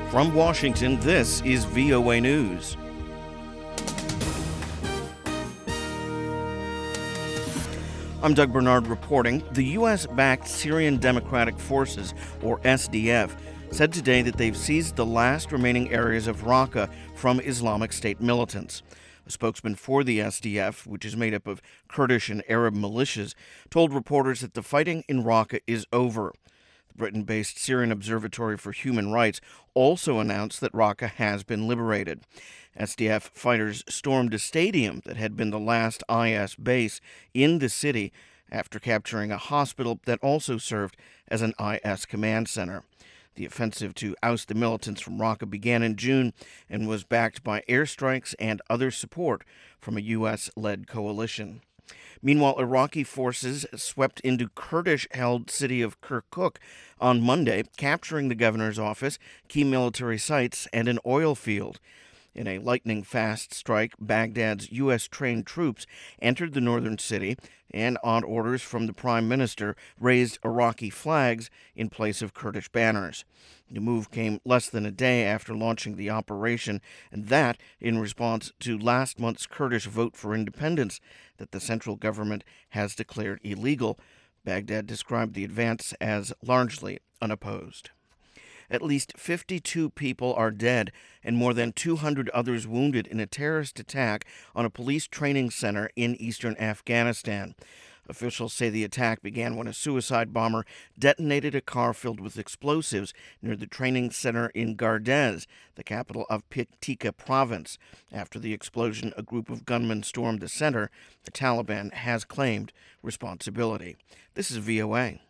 From Washington, this is VOA News. I'm Doug Bernard reporting. The U.S.-backed Syrian Democratic Forces, or SDF, said today that they've seized the last remaining areas of Raqqa from Islamic State militants. A spokesman for the SDF, which is made up of Kurdish and Arab militias, told reporters that the fighting in Raqqa is over. The Britain-based Syrian Observatory for Human Rights also announced that Raqqa has been liberated. SDF fighters stormed a stadium that had been the last IS base in the city after capturing a hospital that also served as an IS command center. The offensive to oust the militants from Raqqa began in June and was backed by airstrikes and other support from a U.S.-led coalition. Meanwhile, Iraqi forces swept into Kurdish-held city of Kirkuk on Monday, capturing the governor's office, key military sites, and an oil field. In a lightning-fast strike, Baghdad's U.S.-trained troops entered the northern city and, on orders from the prime minister, raised Iraqi flags in place of Kurdish banners. The move came less than a day after launching the operation, and that in response to last month's Kurdish vote for independence that the central government has declared illegal. Baghdad described the advance as largely unopposed. At least 52 people are dead and more than 200 others wounded in a terrorist attack on a police training center in eastern Afghanistan. Officials say the attack began when a suicide bomber detonated a car filled with explosives near the training center in Gardez, the capital of Paktika province. After the explosion, a group of gunmen stormed the center. The Taliban has claimed responsibility. This is VOA.